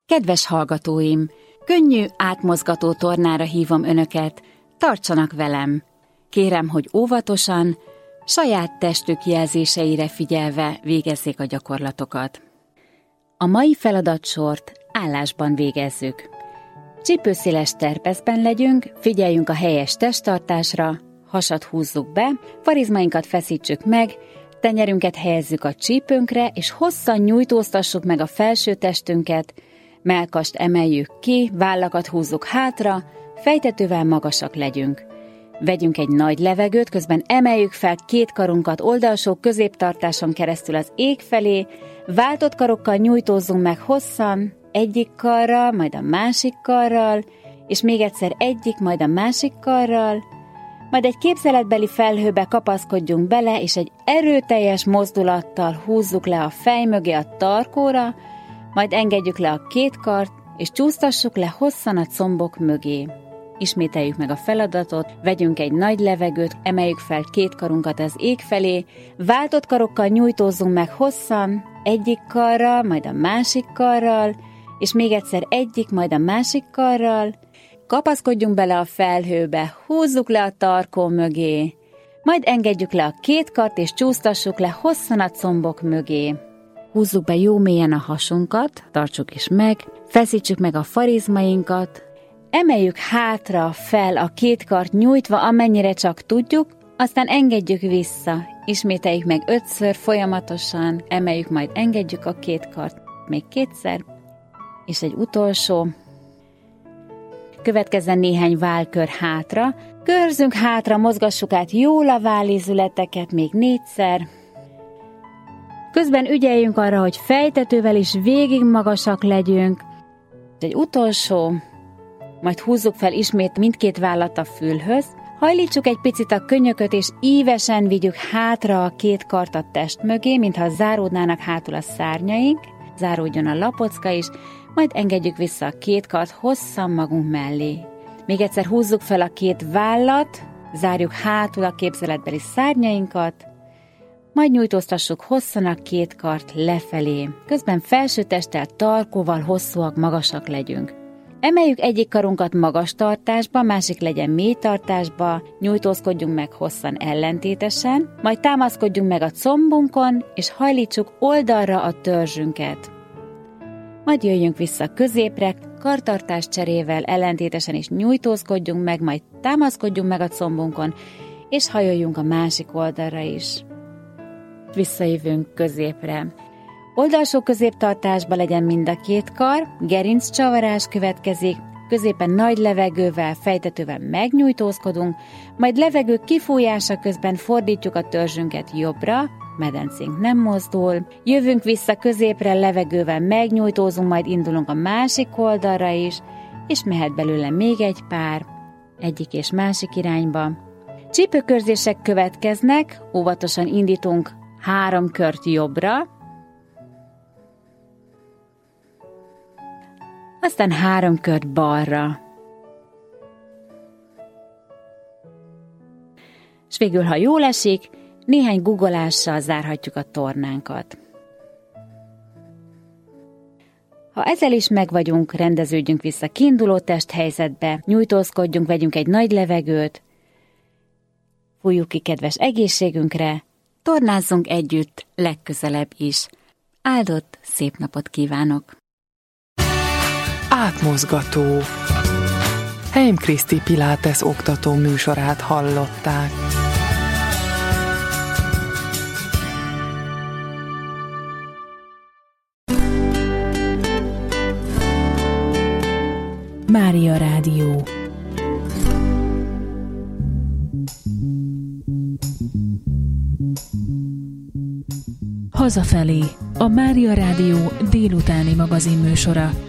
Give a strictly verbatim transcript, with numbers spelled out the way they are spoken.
Kedves hallgatóim, könnyű, átmozgató tornára hívom önöket, tartsanak velem. Kérem, hogy óvatosan, saját testük jelzéseire figyelve végezzék a gyakorlatokat. A mai feladatsort állásban végezzük. Csípőszéles terpeszben legyünk, figyeljünk a helyes testtartásra, hasat húzzuk be, farizmainkat feszítsük meg, tenyerünket helyezzük a csípőnkre, és hosszan nyújtóztassuk meg a felső testünket, mellkast emeljük ki, vállakat húzzuk hátra, fejtetővel magasak legyünk. Vegyünk egy nagy levegőt, közben emeljük fel két karunkat oldalsó középtartáson keresztül az ég felé, váltott karokkal nyújtózzunk meg hosszan, egyik karral, majd a másik karral, és még egyszer egyik, majd a másik karral, majd egy képzeletbeli felhőbe kapaszkodjunk bele, és egy erőteljes mozdulattal húzzuk le a fej mögé a tarkóra, majd engedjük le a két kart, és csúsztassuk le hosszan a combok mögé. Ismételjük meg a feladatot, vegyünk egy nagy levegőt, emeljük fel két karunkat az ég felé, váltott karokkal nyújtózzunk meg hosszan, egyik karral, majd a másik karral, és még egyszer egyik, majd a másik karral, kapaszkodjunk bele a felhőbe, húzzuk le a tarkó mögé, majd engedjük le a két kart, és csúsztassuk le hosszan a combok mögé. Húzzuk be jó mélyen a hasunkat, tartsuk is meg, feszítsük meg a farizmainkat, emeljük hátra, fel a két kart nyújtva, amennyire csak tudjuk, aztán engedjük vissza, ismételjük meg ötször folyamatosan, emeljük, majd engedjük a két kart még kétszer, és egy utolsó. Következzen néhány vállkör hátra, körzünk hátra, mozgassuk át jól a vállézületeket még négyszer. Közben ügyeljünk arra, hogy fejtetővel is végig magasak legyünk. Egy utolsó, majd húzzuk fel ismét mindkét vállat a fülhöz, hajlítsuk egy picit a könyököt, és ívesen vigyük hátra a két kart a test mögé, mintha záródnának hátul a szárnyaink, záródjon a lapocka is, majd engedjük vissza a két kart hosszan magunk mellé. Még egyszer húzzuk fel a két vállat, zárjuk hátul a képzeletbeli szárnyainkat, majd nyújtóztassuk hosszan a két kart lefelé, közben felső testtel, tarkóval hosszúak, magasak legyünk. Emeljük egyik karunkat magas tartásba, másik legyen mély tartásba, nyújtózkodjunk meg hosszan ellentétesen, majd támaszkodjunk meg a combunkon, és hajlítsuk oldalra a törzsünket. Majd jöjjünk vissza középre, kartartás cserével ellentétesen is nyújtózkodjunk meg, majd támaszkodjunk meg a combunkon, és hajoljunk a másik oldalra is. Visszajövünk középre. Oldalsó középtartásba legyen mind a két kar, gerinccsavarás következik, középen nagy levegővel, fejtetővel megnyújtózkodunk, majd levegő kifújása közben fordítjuk a törzsünket jobbra, medencénk nem mozdul, jövünk vissza középre, levegővel megnyújtózunk, majd indulunk a másik oldalra is, és mehet belőle még egy pár, egyik és másik irányba. Csípőkörzések következnek, óvatosan indítunk három kört jobbra, aztán három kört balra. És végül, ha jól esik, néhány guggolással zárhatjuk a tornánkat. Ha ezzel is megvagyunk, rendeződjünk vissza kiinduló testhelyzetbe, nyújtózkodjunk, vegyünk egy nagy levegőt, fújjuk ki kedves egészségünkre, tornázzunk együtt legközelebb is. Áldott szép napot kívánok! Átmozgató. Heim Kriszti Pilates oktató műsorát hallották. Mária Rádió. Hazafelé, a Mária Rádió délutáni magazinműsora.